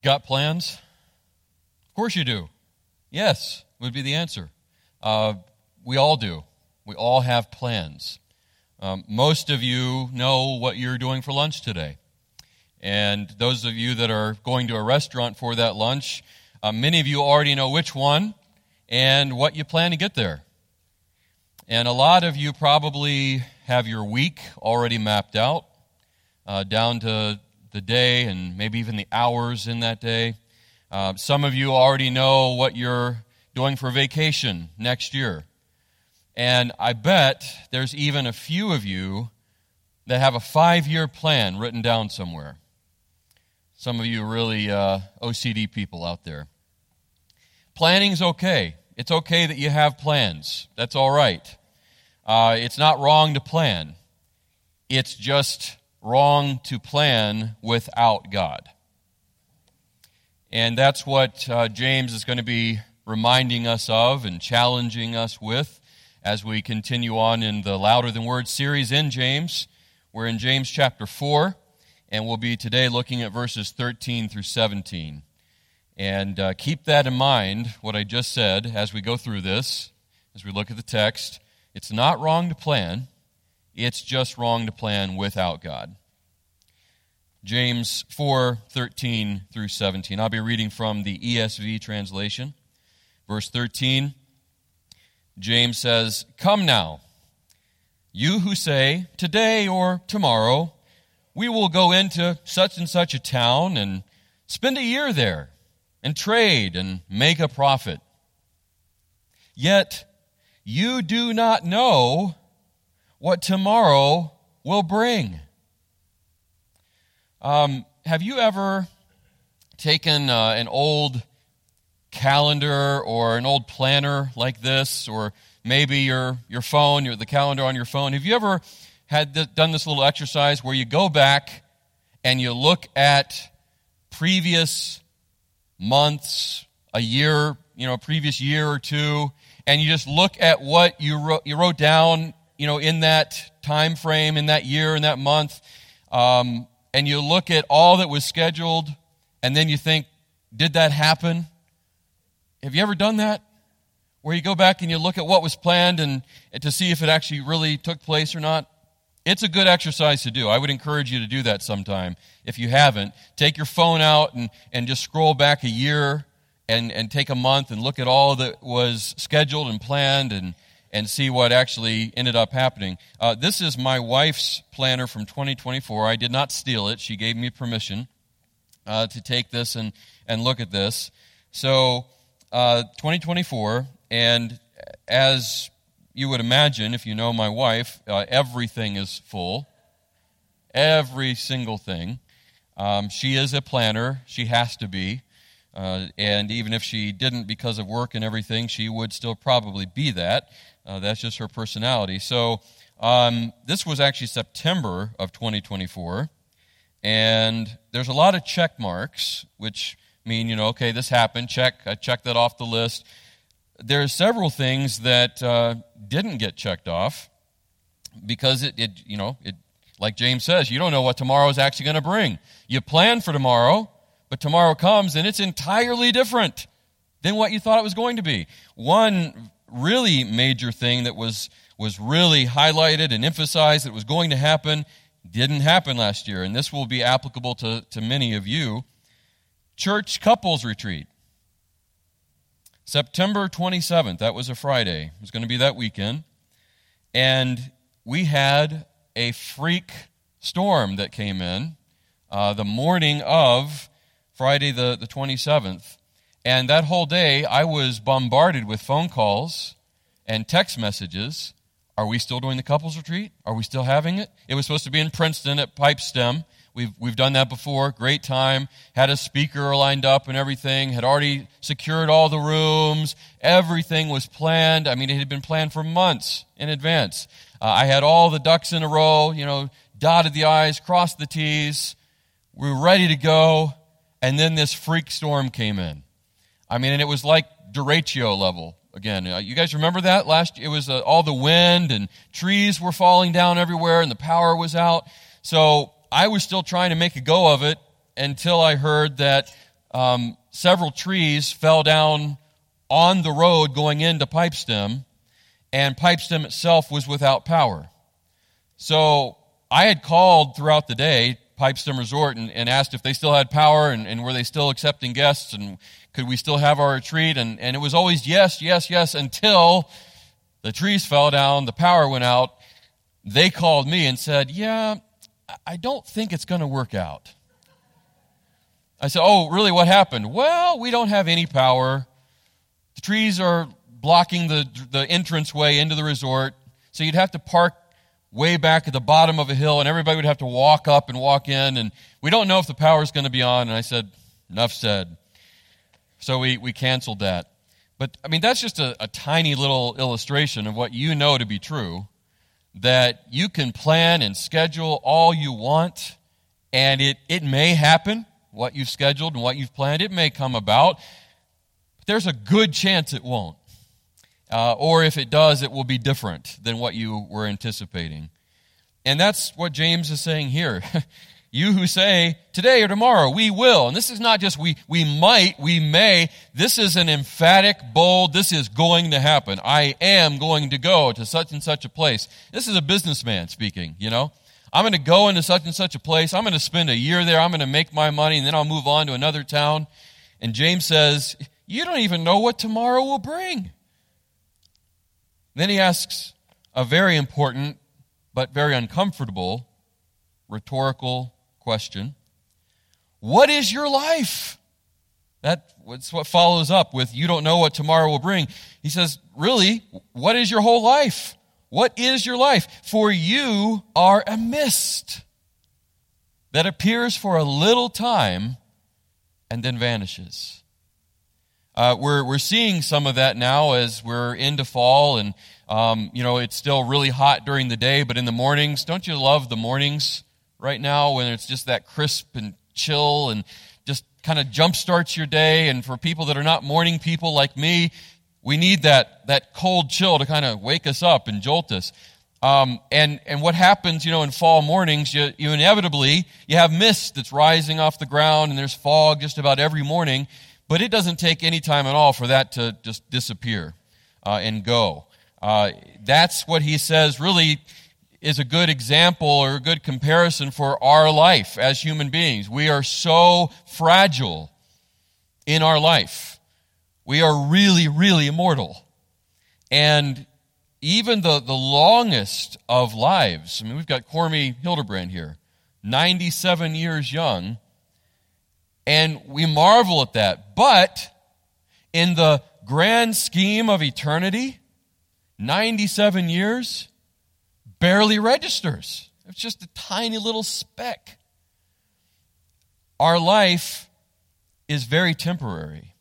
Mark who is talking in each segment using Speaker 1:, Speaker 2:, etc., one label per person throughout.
Speaker 1: Got plans? Of course you do. Yes, would be the answer. We all do. We all have plans. Most of you know what you're doing for lunch today. And those of you that are going to a restaurant for that lunch, many of you already know which one and what you plan to get there. And a lot of you probably have your week already mapped out, down to the day and maybe even the hours in that day. Some of you already know what you're doing for vacation next year. And I bet there's even a few of you that have a 5-year plan written down somewhere. Some of you really OCD people out there. Planning's okay. It's okay that you have plans. That's all right. It's not wrong to plan. It's just wrong to plan without God. And that's what James is going to be reminding us of and challenging us with as we continue on in the Louder Than Words series in James. We're in James chapter 4, and we'll be today looking at verses 13 through 17. And keep that in mind, what I just said, as we go through this, as we look at the text. It's not wrong to plan. It's just wrong to plan without God. James 4:13 through 17. I'll be reading from the ESV translation. Verse 13, James says, "Come now, you who say, today or tomorrow, we will go into such and such a town and spend a year there and trade and make a profit. Yet you do not know what tomorrow will bring." Have you ever taken an old calendar or an old planner like this, or maybe your phone, the calendar on your phone? Have you ever done this little exercise where you go back and you look at previous months, a year, previous year or two, and you just look at what you wrote down, in that time frame, in that year, in that month, and you look at all that was scheduled, and then you think, did that happen? Have you ever done that? Where you go back and you look at what was planned and to see if it actually really took place or not? It's a good exercise to do. I would encourage you to do that sometime. If you haven't, take your phone out and just scroll back a year and take a month and look at all that was scheduled and planned and see what actually ended up happening. This is my wife's planner from 2024. I did not steal it. She gave me permission to take this and look at this. So 2024, and as you would imagine, if you know my wife, everything is full. Every single thing. She is a planner. She has to be. And even if she didn't because of work and everything, she would still probably be that. That's just her personality. So this was actually September of 2024. And there's a lot of check marks, which mean, okay, this happened. Check. I checked that off the list. There are several things that didn't get checked off because it, like James says, you don't know what tomorrow is actually going to bring. You plan for tomorrow, but tomorrow comes and it's entirely different than what you thought it was going to be. One really major thing that was really highlighted and emphasized that was going to happen didn't happen last year, and this will be applicable to many of you. Church couples retreat. September 27th, that was a Friday. It was going to be that weekend. And we had a freak storm that came in the morning of Friday the 27th. And that whole day, I was bombarded with phone calls and text messages. Are we still doing the couples retreat? Are we still having it? It was supposed to be in Princeton at Pipestem. We've done that before. Great time. Had a speaker lined up and everything. Had already secured all the rooms. Everything was planned. I mean, it had been planned for months in advance. I had all the ducks in a row, dotted the I's, crossed the T's. We were ready to go. And then this freak storm came in. I mean, and it was like derecho level. Again, you guys remember that? It was all the wind and trees were falling down everywhere and the power was out. So I was still trying to make a go of it until I heard that several trees fell down on the road going into Pipestem, and Pipestem itself was without power. So I had called throughout the day Pipestem Resort and asked if they still had power and were they still accepting guests and could we still have our retreat? And it was always yes, yes, yes, until the trees fell down, the power went out. They called me and said, yeah, I don't think it's going to work out. I said, oh, really, what happened? Well, we don't have any power. The trees are blocking the entranceway into the resort, so you'd have to park way back at the bottom of a hill, and everybody would have to walk up and walk in, and we don't know if the power's going to be on. And I said, enough said. So we canceled that. But, I mean, that's just a tiny little illustration of what you know to be true, that you can plan and schedule all you want, and it may happen, what you've scheduled and what you've planned. It may come about, but there's a good chance it won't. Or if it does, it will be different than what you were anticipating. And that's what James is saying here. You who say, today or tomorrow, we will. And this is not just we might, we may. This is an emphatic, bold, this is going to happen. I am going to go to such and such a place. This is a businessman speaking, you know. I'm going to go into such and such a place. I'm going to spend a year there. I'm going to make my money, and then I'll move on to another town. And James says, you don't even know what tomorrow will bring. Then he asks a very important but very uncomfortable rhetorical question. What is your life? That's what follows up with, you don't know what tomorrow will bring. He says, really, what is your whole life? What is your life? For you are a mist that appears for a little time and then vanishes. We're seeing some of that now as we're into fall, and it's still really hot during the day, but in the mornings, don't you love the mornings right now when it's just that crisp and chill and just kind of jumpstarts your day? And for people that are not morning people like me, we need that cold chill to kind of wake us up and jolt us. And what happens, in fall mornings, you inevitably, you have mist that's rising off the ground, and there's fog just about every morning, but it doesn't take any time at all for that to just disappear and go. That's what he says really is a good example or a good comparison for our life as human beings. We are so fragile in our life. We are really, really immortal. And even the longest of lives, we've got Cormy Hildebrand here, 97 years young, and we marvel at that. But in the grand scheme of eternity, 97 years barely registers. It's just a tiny little speck. Our life is very temporary.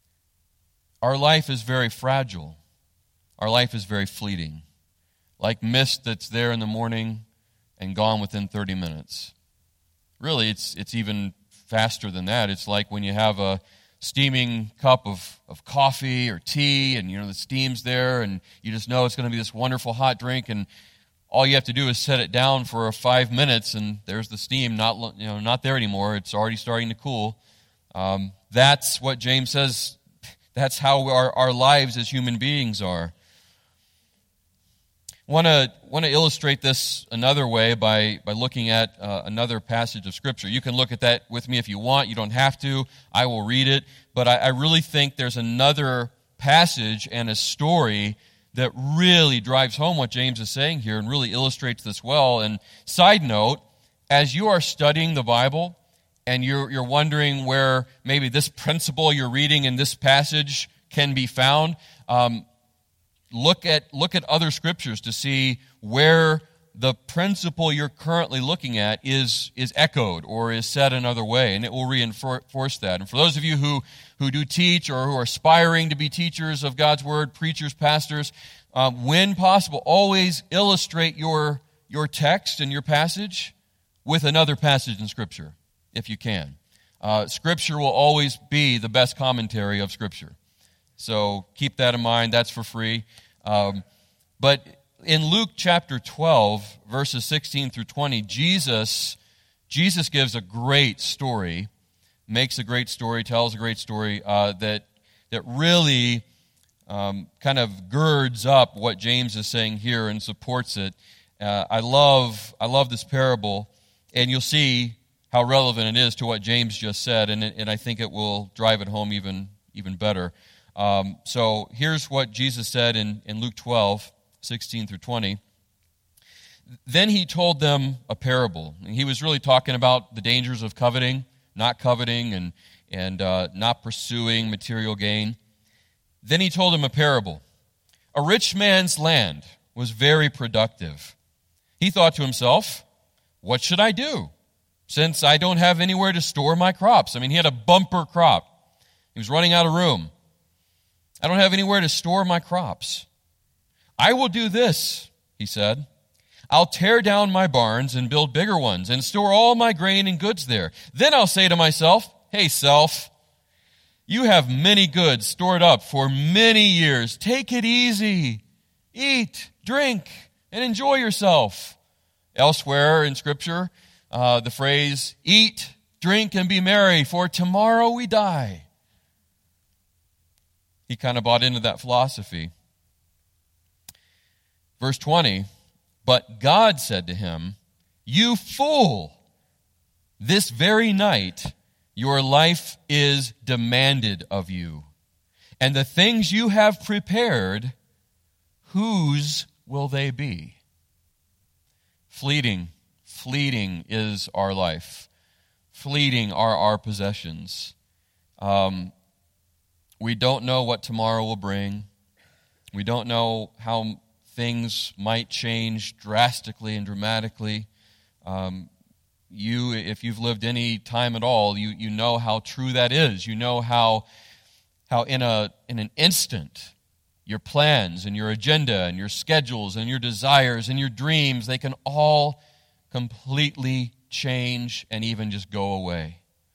Speaker 1: Our life is very fragile. Our life is very fleeting. Like mist that's there in the morning and gone within 30 minutes. Really, it's even faster than that. It's like when you have a steaming cup of coffee or tea, and the steam's there, and you just know it's going to be this wonderful hot drink, and all you have to do is set it down for 5 minutes, and there's the steam not there anymore. It's already starting to cool. That's what James says. That's how our lives as human beings are. Want to illustrate this another way by looking at another passage of Scripture. You can look at that with me if you want. You don't have to. I will read it. But I really think there's another passage and a story that really drives home what James is saying here and really illustrates this well. And side note, as you are studying the Bible and you're wondering where maybe this principle you're reading in this passage can be found, look at other scriptures to see where the principle you're currently looking at is echoed or is said another way, and it will reinforce that. And for those of you who do teach or who are aspiring to be teachers of God's Word, preachers, pastors, when possible, always illustrate your text and your passage with another passage in Scripture, if you can. Scripture will always be the best commentary of Scripture. So keep that in mind. That's for free. But in Luke chapter 12, verses 16 through 20, Jesus gives a great story makes a great story, tells a great story that really kind of girds up what James is saying here and supports it. I love this parable, and you'll see how relevant it is to what James just said, and I think it will drive it home even better. So here's what Jesus said in Luke 12, 16 through 20. Then he told them a parable. And he was really talking about the dangers of coveting, and not pursuing material gain. Then he told them a parable. A rich man's land was very productive. He thought to himself, what should I do, since I don't have anywhere to store my crops? I mean, he had a bumper crop. He was running out of room. I don't have anywhere to store my crops. I will do this, he said. I'll tear down my barns and build bigger ones and store all my grain and goods there. Then I'll say to myself, hey, self, you have many goods stored up for many years. Take it easy. Eat, drink, and enjoy yourself. Elsewhere in Scripture, the phrase, eat, drink, and be merry, for tomorrow we die. He kind of bought into that philosophy. Verse 20, but God said to him, you fool, this very night your life is demanded of you, and the things you have prepared, whose will they be? Fleeting is our life. Fleeting are our possessions. We don't know what tomorrow will bring. We don't know how things might change drastically and dramatically. If you've lived any time at all, you know how true that is. You know how in an instant, your plans and your agenda and your schedules and your desires and your dreams, they can all completely change and even just go away.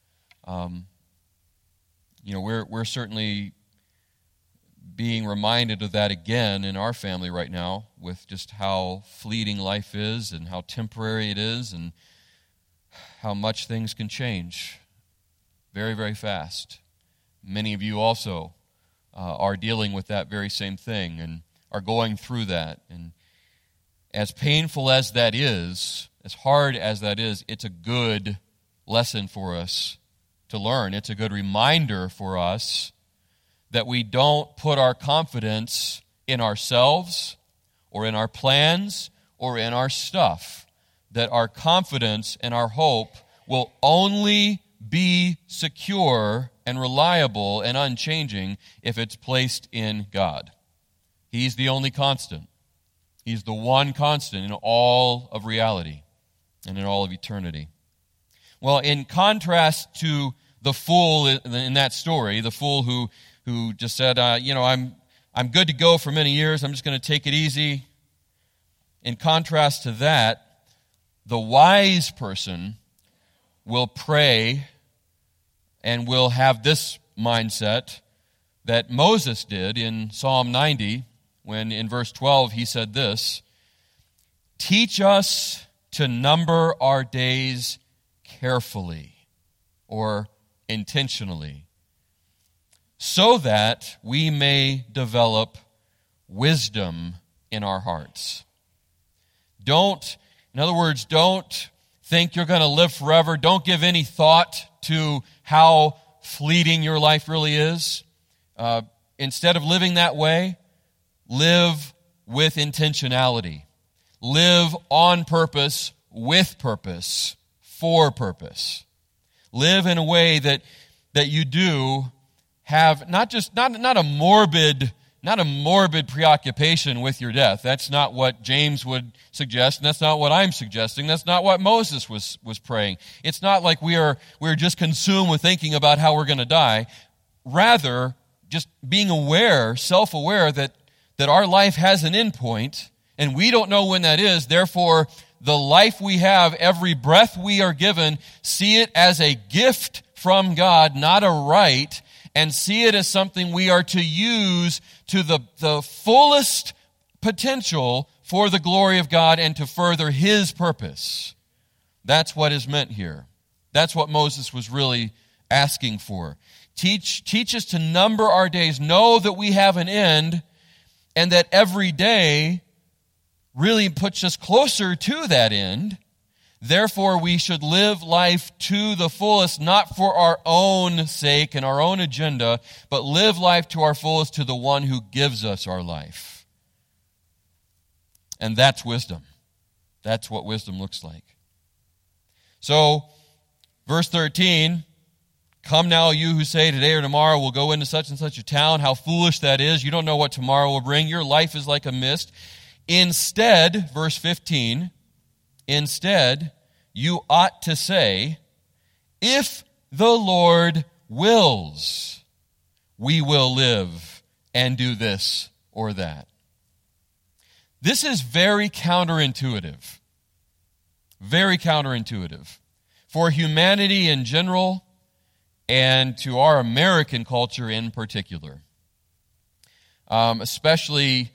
Speaker 1: We're certainly being reminded of that again in our family right now, with just how fleeting life is and how temporary it is and how much things can change very, very fast. Many of you also are dealing with that very same thing and are going through that. And as painful as that is, as hard as that is, it's a good lesson for us to learn. It's a good reminder for us that we don't put our confidence in ourselves or in our plans or in our stuff, that our confidence and our hope will only be secure and reliable and unchanging if it's placed in God. He's the only constant. He's the one constant in all of reality and in all of eternity. Well, in contrast to the fool in that story, the fool who just said, I'm good to go for many years, I'm just going to take it easy. In contrast to that, the wise person will pray and will have this mindset that Moses did in Psalm 90, when in verse 12 he said this, teach us to number our days carefully or intentionally, so that we may develop wisdom in our hearts. In other words, don't think you're going to live forever. Don't give any thought to how fleeting your life really is. Instead of living that way, live with intentionality. Live on purpose, with purpose, for purpose. Live in a way that you do have not a morbid preoccupation with your death. That's not what James would suggest, and that's not what I'm suggesting. That's not what Moses was praying. It's not like we're just consumed with thinking about how we're going to die. Rather, just being aware, self-aware that our life has an end point, and we don't know when that is. Therefore, the life we have, every breath we are given, see it as a gift from God, not a right, and see it as something we are to use to the fullest potential for the glory of God and to further His purpose. That's what is meant here. That's what Moses was really asking for. Teach us to number our days, know that we have an end, and that every day really puts us closer to that end. Therefore, we should live life to the fullest, not for our own sake and our own agenda, but live life to our fullest to the one who gives us our life. And that's wisdom. That's what wisdom looks like. So, verse 13, come now, you who say today or tomorrow we'll go into such and such a town. How foolish that is. You don't know what tomorrow will bring. Your life is like a mist. Instead, verse 15, instead, you ought to say, if the Lord wills, we will live and do this or that. This is very counterintuitive. Very counterintuitive. For humanity in general and to our American culture in particular. Especially,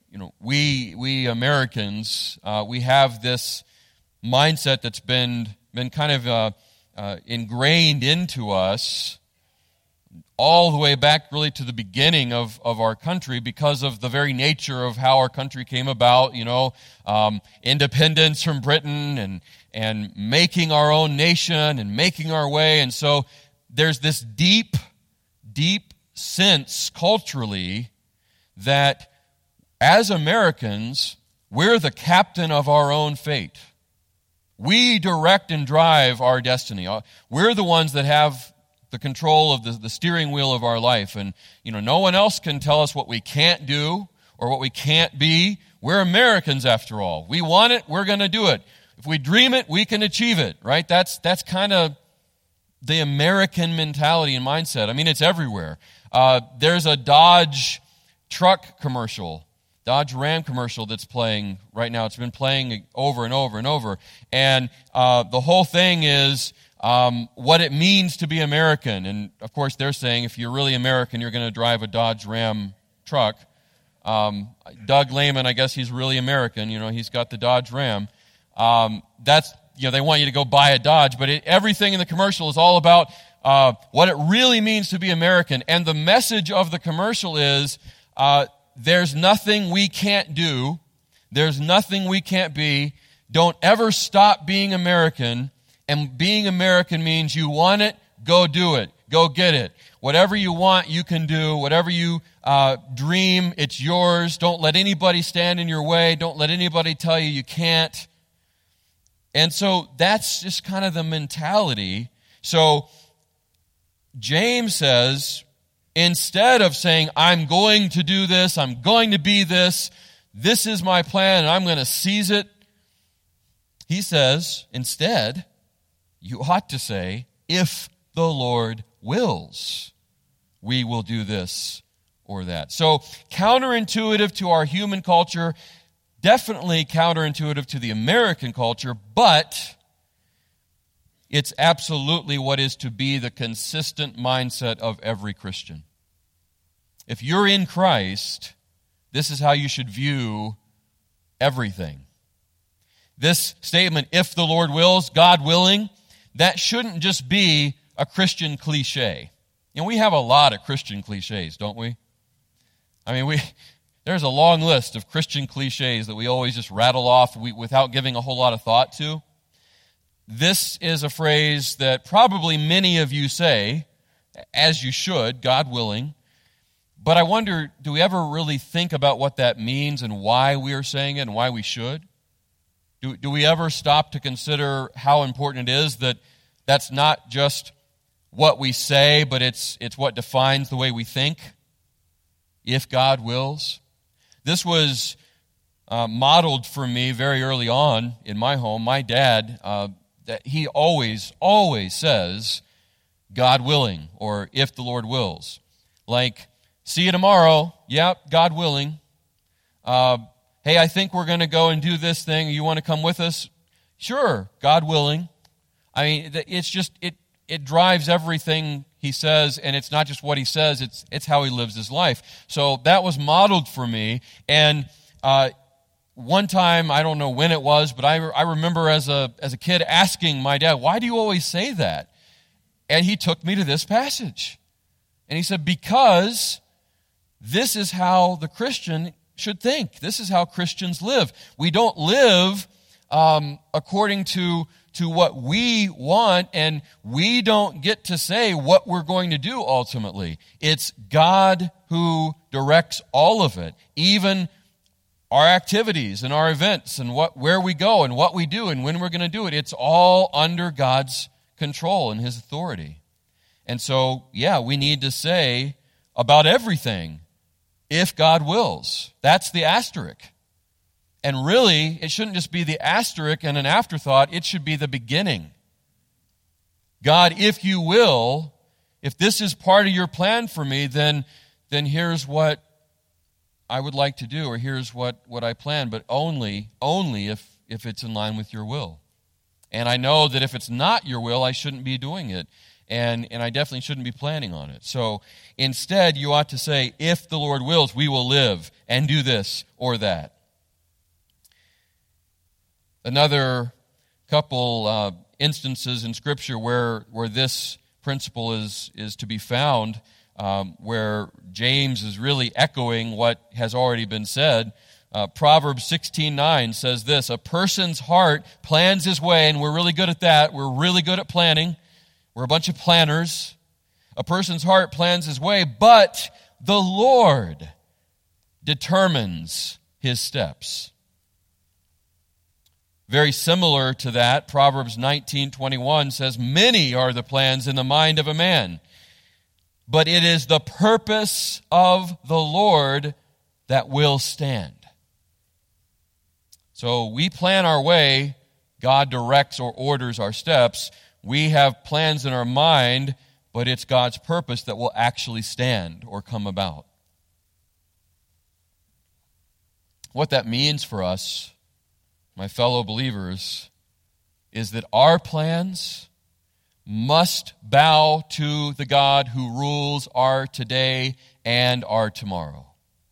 Speaker 1: we Americans, we have this mindset that's been kind of ingrained into us all the way back really to the beginning of our country because of the very nature of how our country came about, independence from Britain and making our own nation and making our way. And so there's this deep, deep sense culturally that as Americans, we're the captain of our own fate. We direct and drive our destiny. We're the ones that have the control of the steering wheel of our life. And, no one else can tell us what we can't do or what we can't be. We're Americans after all. We want it, we're going to do it. If we dream it, we can achieve it, right? That's kind of the American mentality and mindset. I mean, it's everywhere. There's a Dodge truck commercial, Dodge Ram commercial that's playing right now. It's been playing over and over and over. And the whole thing is what it means to be American. And, of course, they're saying if you're really American, you're going to drive a Dodge Ram truck. Doug Lehman, I guess he's really American. He's got the Dodge Ram. They want you to go buy a Dodge. But everything in the commercial is all about what it really means to be American. And the message of the commercial is there's nothing we can't do. There's nothing we can't be. Don't ever stop being American. And being American means you want it, go do it. Go get it. Whatever you want, you can do. Whatever you dream, it's yours. Don't let anybody stand in your way. Don't let anybody tell you you can't. And so that's just kind of the mentality. So James says, instead of saying, I'm going to do this, I'm going to be this is my plan, and I'm going to seize it, he says, instead, you ought to say, if the Lord wills, we will do this or that. So counterintuitive to our human culture, definitely counterintuitive to the American culture, but it's absolutely what is to be the consistent mindset of every Christian. If you're in Christ, this is how you should view everything. This statement, if the Lord wills, God willing, that shouldn't just be a Christian cliche. We have a lot of Christian cliches, don't we? I mean, there's a long list of Christian cliches that we always just rattle off without giving a whole lot of thought to. This is a phrase that probably many of you say, as you should, God willing. But I wonder, do we ever really think about what that means and why we are saying it and why we should? Do we ever stop to consider how important it is that that's not just what we say, but it's what defines the way we think? If God wills. This was modeled for me very early on in my home. My dad, that he always says, God willing, or if the Lord wills. Like, see you tomorrow. Yep, God willing. Hey, I think we're going to go and do this thing. You want to come with us? Sure, God willing. I mean, it's just, it drives everything he says, and it's not just what he says, it's how he lives his life. So that was modeled for me, and one time, I don't know when it was, but I remember as a kid asking my dad, why do you always say that? And he took me to this passage. And he said, because this is how the Christian should think. This is how Christians live. We don't live according to what we want, and we don't get to say what we're going to do ultimately. It's God who directs all of it, even our activities and our events and where we go and what we do and when we're going to do it. It's all under God's control and His authority. And so, we need to say about everything, if God wills. That's the asterisk. And really, it shouldn't just be the asterisk and an afterthought. It should be the beginning. God, if you will, if this is part of your plan for me, then here's what I would like to do, or here's what I plan, but only if it's in line with your will. And I know that if it's not your will, I shouldn't be doing it. And I definitely shouldn't be planning on it. So instead, you ought to say, if the Lord wills, we will live and do this or that. Another couple instances in Scripture where this principle is to be found, where James is really echoing what has already been said. Proverbs 16:9 says this: a person's heart plans his way, and we're really good at that. We're really good at planning. We're a bunch of planners. A person's heart plans his way, but the Lord determines his steps. Very similar to that, Proverbs 19:21 says, many are the plans in the mind of a man, but it is the purpose of the Lord that will stand. So we plan our way, God directs or orders our steps. We have plans in our mind, but it's God's purpose that will actually stand or come about. What that means for us, my fellow believers, is that our plans must bow to the God who rules our today and our tomorrow.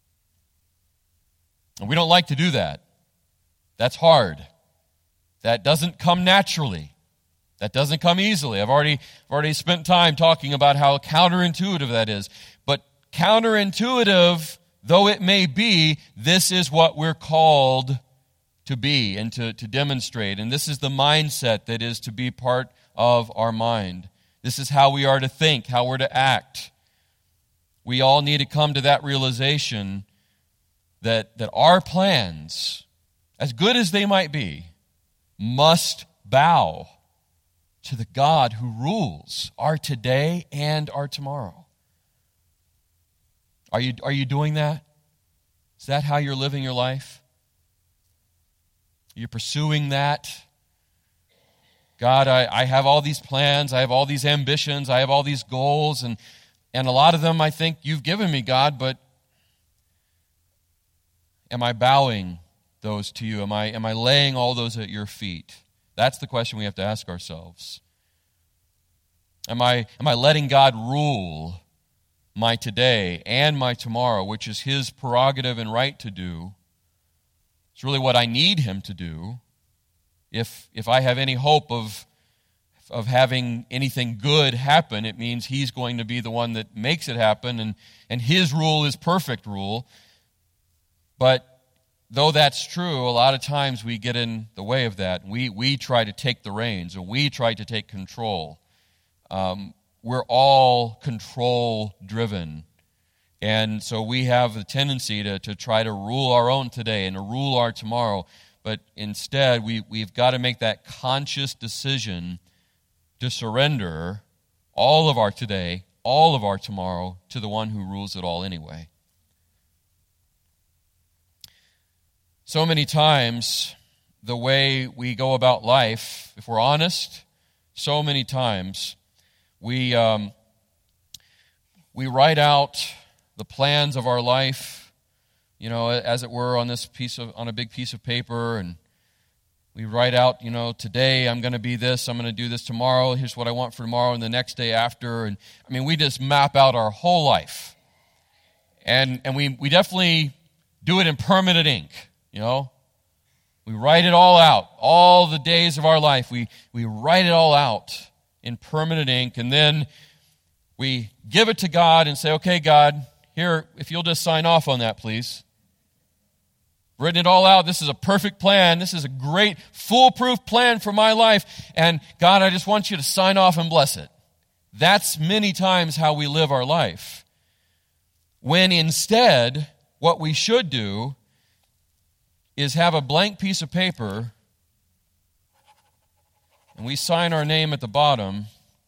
Speaker 1: And we don't like to do that. That's hard. That doesn't come naturally. That doesn't come easily. I've already spent time talking about how counterintuitive that is. But counterintuitive though it may be, this is what we're called to be and to demonstrate. And this is the mindset that is to be part of our mind. This is how we are to think, how we're to act. We all need to come to that realization that our plans, as good as they might be, must bow to the God who rules our today and our tomorrow. Are you doing that? Is that how you're living your life? Are you pursuing that? God, I have all these plans, I have all these ambitions, I have all these goals, and a lot of them I think you've given me, God, but am I bowing those to you? Am I laying all those at your feet? That's the question we have to ask ourselves. Am I letting God rule my today and my tomorrow, which is His prerogative and right to do? It's really what I need Him to do. If I have any hope of having anything good happen, it means He's going to be the one that makes it happen, and His rule is perfect rule. But though that's true, a lot of times we get in the way of that. We try to take the reins, or we try to take control. We're all control-driven. And so we have a tendency to try to rule our own today and to rule our tomorrow. But instead, we've got to make that conscious decision to surrender all of our today, all of our tomorrow, to the one who rules it all anyway. So many times, the way we go about life, if we're honest, so many times we write out the plans of our life, as it were, on a big piece of paper, and we write out, today I'm going to be this, I'm going to do this tomorrow, here's what I want for tomorrow, and the next day after, and we just map out our whole life, and we definitely do it in permanent ink. We write it all out. All the days of our life, we write it all out. in permanent ink, and then we give it to God and say, okay, God, here, if you'll just sign off on that, please. Written it all out. This is a perfect plan. This is a great, foolproof plan for my life. And God, I just want you to sign off and bless it. That's many times how we live our life. When instead, what we should do is have a blank piece of paper and we sign our name at the bottom.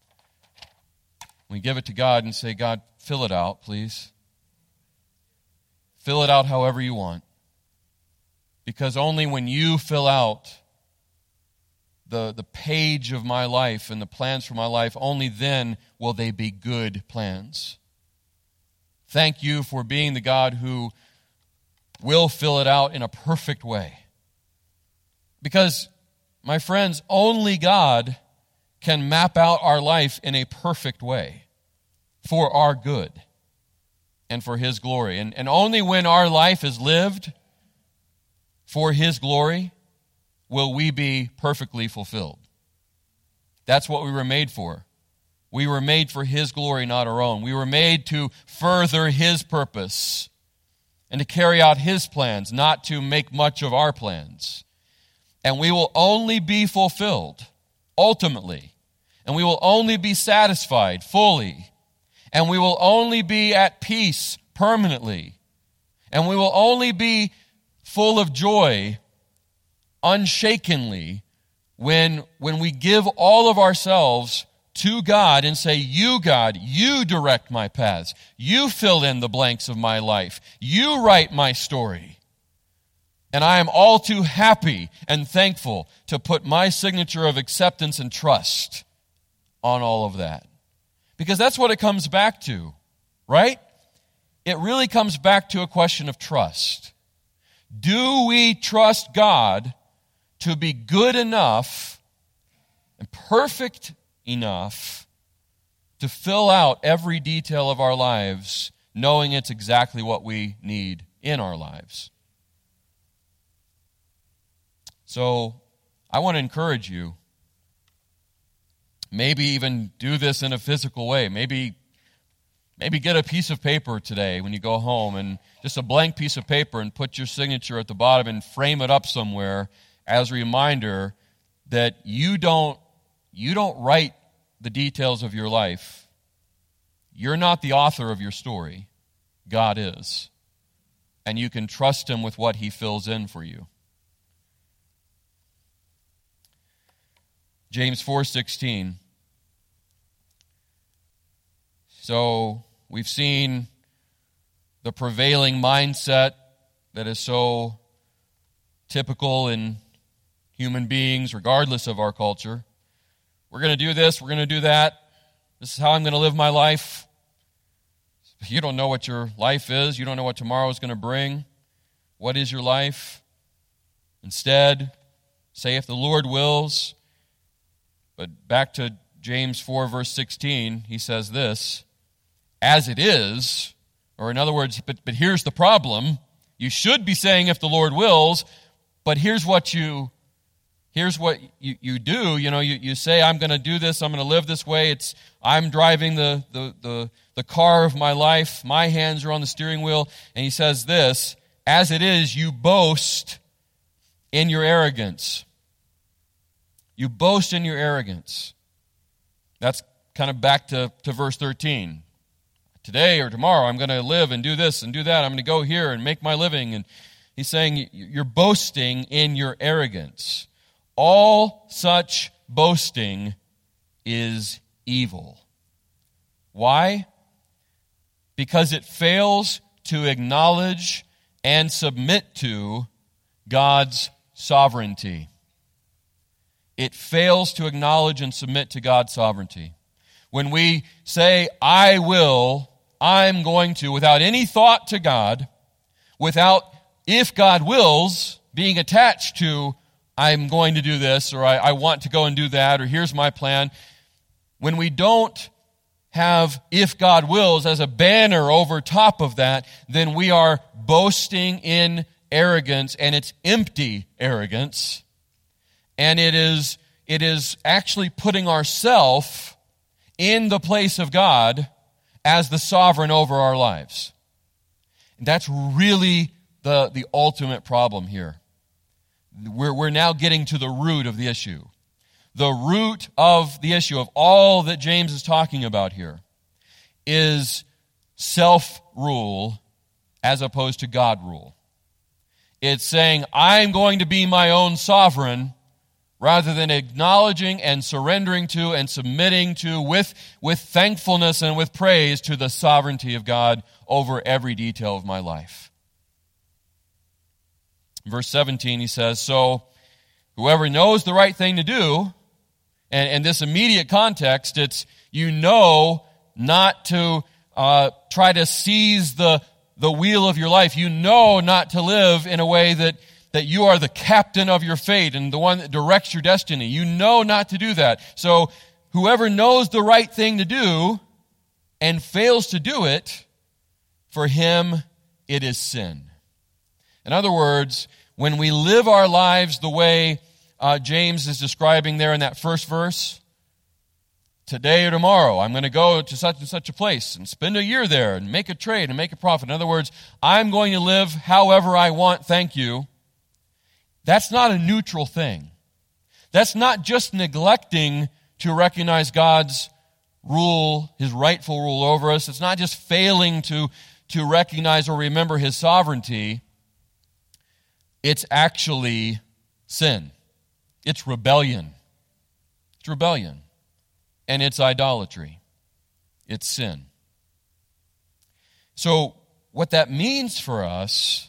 Speaker 1: We give it to God and say, God, fill it out, please. Fill it out however you want. Because only when you fill out the page of my life and the plans for my life, only then will they be good plans. Thank you for being the God who will fill it out in a perfect way. Because, my friends, only God can map out our life in a perfect way for our good and for His glory. And only when our life is lived for His glory will we be perfectly fulfilled. That's what we were made for. We were made for His glory, not our own. We were made to further His purpose and to carry out His plans, not to make much of our plans. And we will only be fulfilled, ultimately. And we will only be satisfied fully. And we will only be at peace permanently. And we will only be full of joy unshakenly when we give all of ourselves to God and say, you, God, you direct my paths. You fill in the blanks of my life. You write my story. And I am all too happy and thankful to put my signature of acceptance and trust on all of that. Because that's what it comes back to, right? It really comes back to a question of trust. Do we trust God to be good enough and perfect enough to fill out every detail of our lives, knowing it's exactly what we need in our lives? So, I want to encourage you, maybe even do this in a physical way. Maybe get a piece of paper today when you go home, and just a blank piece of paper, and put your signature at the bottom and frame it up somewhere as a reminder that you don't write the details of your life. You're not the author of your story. God is. And you can trust Him with what He fills in for you. James 4:16. So we've seen the prevailing mindset that is so typical in human beings, regardless of our culture. We're going to do this, we're going to do that. This is how I'm going to live my life. You don't know what your life is. You don't know what tomorrow is going to bring. What is your life? Instead, say, if the Lord wills. But back to James 4, verse 16, he says this, as it is, or in other words, but here's the problem. You should be saying, if the Lord wills, but here's what you do. You say, I'm going to do this, I'm going to live this way. I'm driving the car of my life. My hands are on the steering wheel. And he says this, as it is, you boast in your arrogance. You boast in your arrogance. That's kind of back to verse 13. Today or tomorrow, I'm going to live and do this and do that. I'm going to go here and make my living. And he's saying, you're boasting in your arrogance. All such boasting is evil. Why? Because it fails to acknowledge and submit to God's sovereignty. It fails to acknowledge and submit to God's sovereignty. When we say, I will, I'm going to, without any thought to God, without, if God wills, being attached to, I'm going to do this, or I want to go and do that, or here's my plan. When we don't have, if God wills, as a banner over top of that, then we are boasting in arrogance, and it's empty arrogance. And it is it is actually putting ourselves in the place of God as the sovereign over our lives. And that's really the ultimate problem here. We're now getting to the root of the issue. The root of the issue of all that James is talking about here is self-rule as opposed to God rule. It's saying, I'm going to be my own sovereign, rather than acknowledging and surrendering to and submitting to with thankfulness and with praise to the sovereignty of God over every detail of my life. In verse 17, he says, so whoever knows the right thing to do, and in this immediate context, it's you know not to try to seize the wheel of your life. You know not to live in a way that you are the captain of your fate and the one that directs your destiny. You know not to do that. So whoever knows the right thing to do and fails to do it, for him it is sin. In other words, when we live our lives the way James is describing there in that first verse, today or tomorrow, I'm going to go to such and such a place and spend a year there and make a trade and make a profit. In other words, I'm going to live however I want, thank you. That's not a neutral thing. That's not just neglecting to recognize God's rule, his rightful rule over us. It's not just failing to recognize or remember his sovereignty. It's actually sin. It's rebellion. It's rebellion. And it's idolatry. It's sin. So what that means for us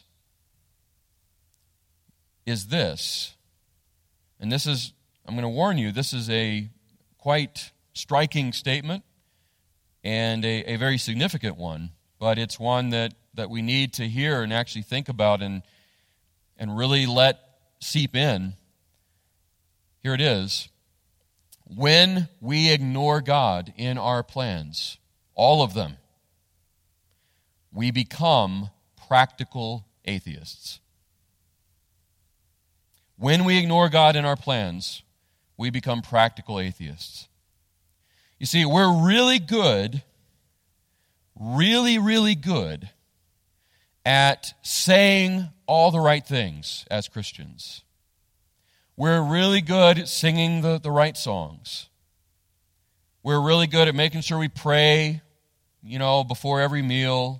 Speaker 1: is this, and this is, I'm going to warn you, this is a quite striking statement and a very significant one, but it's one that we need to hear and actually think about and really let seep in. Here it is. When we ignore God in our plans, all of them, we become practical atheists. When we ignore God in our plans, we become practical atheists. You see, we're really good at saying all the right things as Christians. We're really good at singing the right songs. We're really good at making sure we pray, before every meal.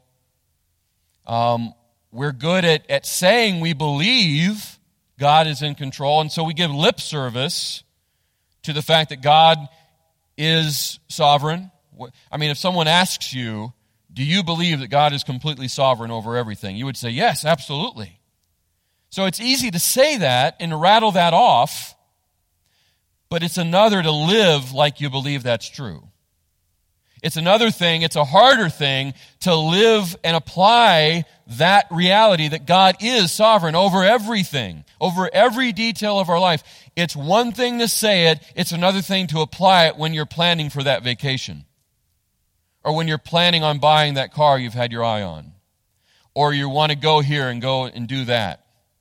Speaker 1: We're good at saying we believe God is in control, and so we give lip service to the fact that God is sovereign. I mean, if someone asks you, do you believe that God is completely sovereign over everything? You would say, yes, absolutely. So it's easy to say that and to rattle that off, but it's another to live like you believe that's true. It's another thing, it's a harder thing to live and apply that reality that God is sovereign over everything, over every detail of our life. It's one thing to say it, it's another thing to apply it when you're planning for that vacation. Or when you're planning on buying that car you've had your eye on. Or you want to go here and go and do that.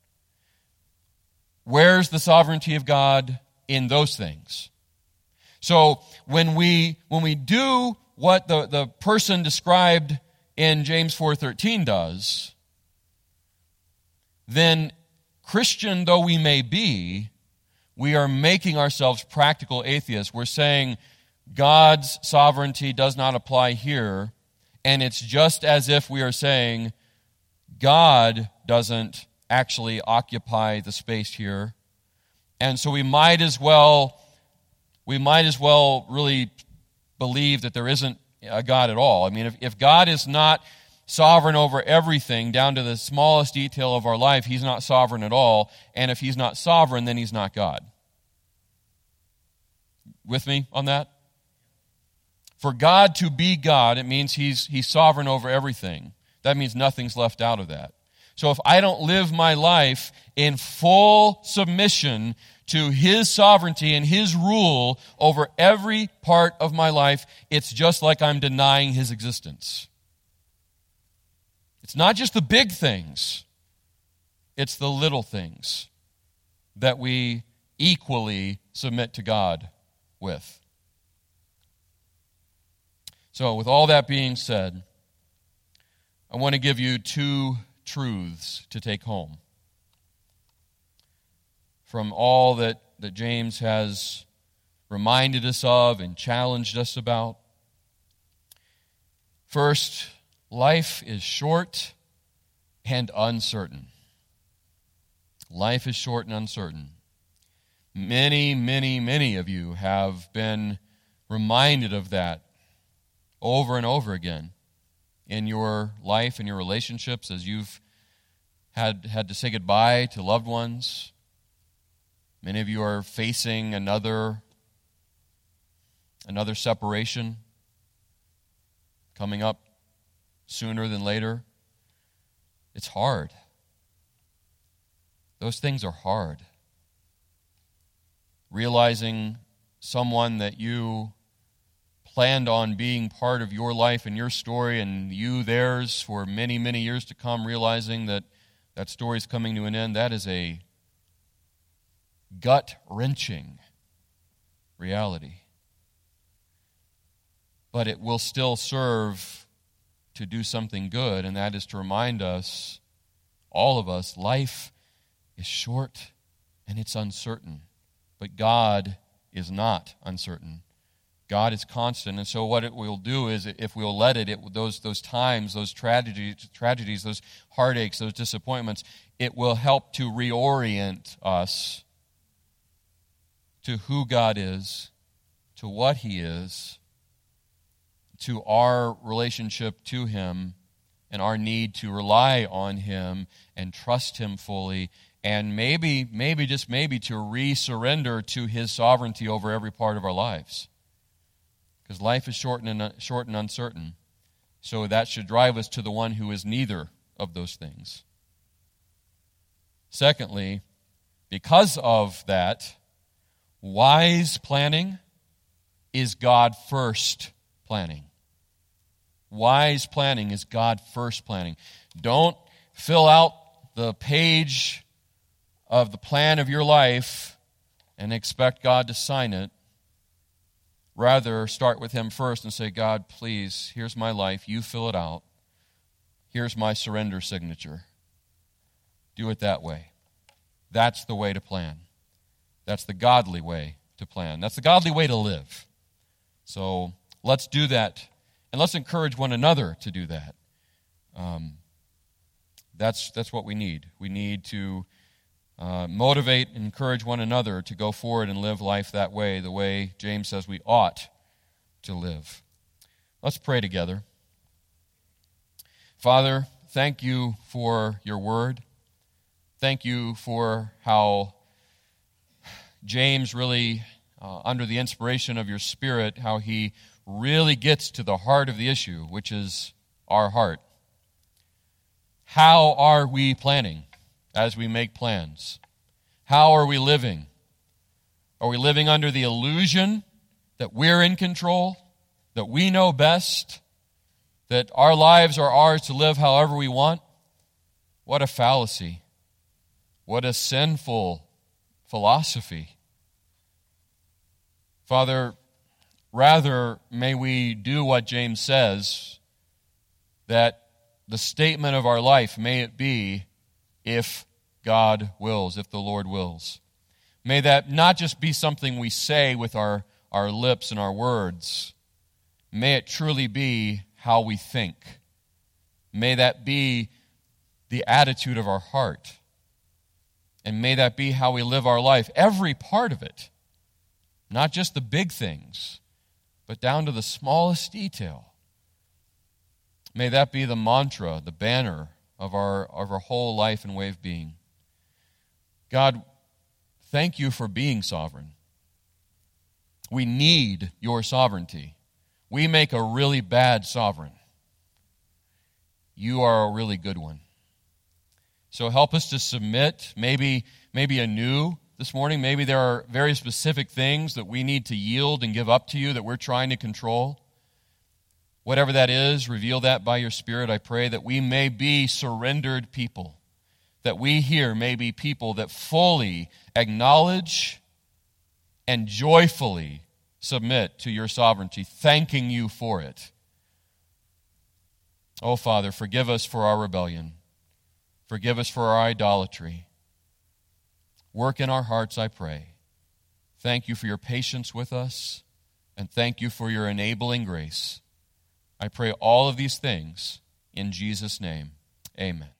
Speaker 1: Where's the sovereignty of God in those things? So when we do what the person described in James 4:13 does, then Christian though we may be, we are making ourselves practical atheists. We're saying God's sovereignty does not apply here, and it's just as if we are saying God doesn't actually occupy the space here. And so we might as well really believe that there isn't a God at all. I mean, if God is not sovereign over everything, down to the smallest detail of our life, he's not sovereign at all. And if he's not sovereign, then he's not God. With me on that? For God to be God, it means he's sovereign over everything. That means nothing's left out of that. So if I don't live my life in full submission to his sovereignty and his rule over every part of my life, it's just like I'm denying his existence. It's not just the big things. It's the little things that we equally submit to God with. So, with all that being said, I want to give you two truths to take home from all that James has reminded us of and challenged us about. First, life is short and uncertain. Life is short and uncertain. Many, many, many of you have been reminded of that over and over again in your life and your relationships as you've had to say goodbye to loved ones. Many of you are facing another separation coming up sooner than later. It's hard. Those things are hard. Realizing someone that you planned on being part of your life and your story and you theirs for many, many years to come, realizing that that story is coming to an end, that is a gut-wrenching reality. But it will still serve to do something good, and that is to remind us, all of us, life is short and it's uncertain. But God is not uncertain. God is constant, and so what it will do is, if we'll let it those times, those tragedies, those heartaches, those disappointments, it will help to reorient us to who God is, to what He is, to our relationship to Him, and our need to rely on Him and trust Him fully, and maybe, just maybe, to re-surrender to His sovereignty over every part of our lives. Because life is short and uncertain. So that should drive us to the one who is neither of those things. Secondly, because of that, wise planning is God first planning. Wise planning is God first planning. Don't fill out the page of the plan of your life and expect God to sign it. Rather, start with Him first and say, God, please, here's my life. You fill it out. Here's my surrender signature. Do it that way. That's the way to plan. That's the godly way to plan. That's the godly way to live. So let's do that, and let's encourage one another to do that. That's what we need. We need to motivate and encourage one another to go forward and live life that way, the way James says we ought to live. Let's pray together. Father, thank you for your word. Thank you for how James really, under the inspiration of your Spirit, how he really gets to the heart of the issue, which is our heart. How are we planning as we make plans? How are we living? Are we living under the illusion that we're in control, that we know best, that our lives are ours to live however we want? What a fallacy. What a sinful philosophy. Father, rather may we do what James says, that the statement of our life, may it be, if God wills, if the Lord wills. May that not just be something we say with our lips and our words. May it truly be how we think. May that be the attitude of our heart. And may that be how we live our life, every part of it. Not just the big things, but down to the smallest detail. May that be the mantra, the banner of our whole life and way of being. God, thank you for being sovereign. We need your sovereignty. We make a really bad sovereign. You are a really good one. So help us to submit, maybe anew this morning. Maybe there are very specific things that we need to yield and give up to you that we're trying to control. Whatever that is, reveal that by your Spirit. I pray that we may be surrendered people, that we here may be people that fully acknowledge and joyfully submit to your sovereignty, thanking you for it. Oh, Father, forgive us for our rebellion. Forgive us for our idolatry. Work in our hearts, I pray. Thank you for your patience with us, and thank you for your enabling grace. I pray all of these things in Jesus' name. Amen.